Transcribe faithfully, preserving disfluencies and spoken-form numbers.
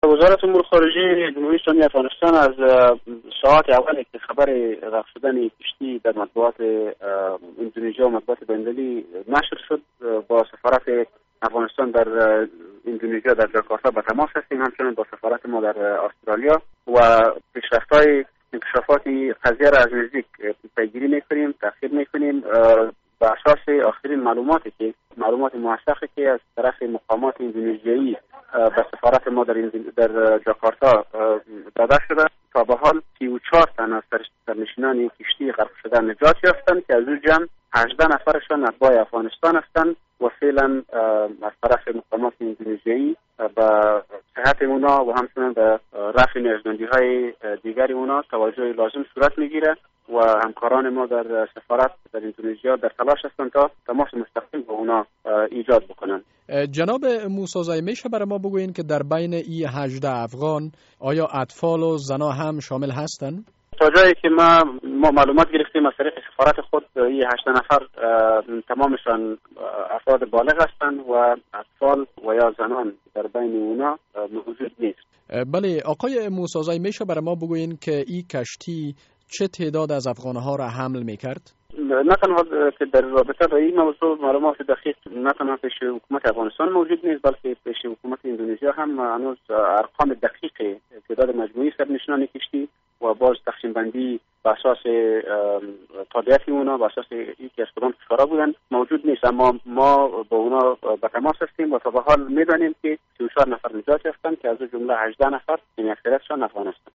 وزارت امور خارجه جمهوری اسلامی افغانستان از ساعات اولی که خبر غرق شدن کشتی در مطبوعات اندونزیا و مطبوعات بین‌المللی نشر شد، با سفارت افغانستان در اندونزیا در جاکارتا به تماس هستیم، همچنین با سفارت ما در استرالیا و پیشرفت‌های انکشافات قضیه را از نزدیک پیگیری می‌کنیم، تحقیق می‌کنیم بر اساس آخرین معلوماتی که معلومات موثقی که از طرف مقامات اندونزیایی به سفارت ما در در جاکارتا داده شده. تا به حال سی و چهار تن از سرنشینان کشتی غرق شده نجات یافتند که از او جمع هجده نفرشان اتباع افغانستان هستند و فعلا از طرف مقامات اندونزیایی به صحت اونا و همچنین به رفع نیازمندی‌های دیگری اونا توجه لازم صورت میگیره و همکاران ما در سفارت در اندونزیا در تلاش هستند تا تماس مستقیم با اونا ایجاد بکنند. جناب موسیزی، میشه برای ما بگوین که در بین این هجده افغان آیا اطفال و زنا هم شامل هستند؟ تا جایی که ما ما معلومات گرفتیم از طریق سفارت خود، این هشده نفر تمامشان افراد بالغ هستند و اطفال و یا زنان در بین اونا موجود نیست. بله آقای موسیزی، میشه برای ما بگوین که این کشتی چه تعداد از افغانها را حمل میکرد؟ نه تنها که در رابطه با این موضوع معلومات دقیق نه تنها پیش حکومت افغانستان موجود نیست، بلکه پیش حکومت اندونزیا هم هنوز ارقام دقیق تعداد مجموعی سرنشینان کشتی و باز تقسیم بندی بر اساس تابعیت اونا، بر اساس اینکه از کدام کشورها بودن موجود نیست، اما ما با اونا به تماس هستیم و تا به حال میدانیم که سی و چهار نفر نجات یافتند که از جمله هجده نفر، یعنی اکثریتشان افغان هستند.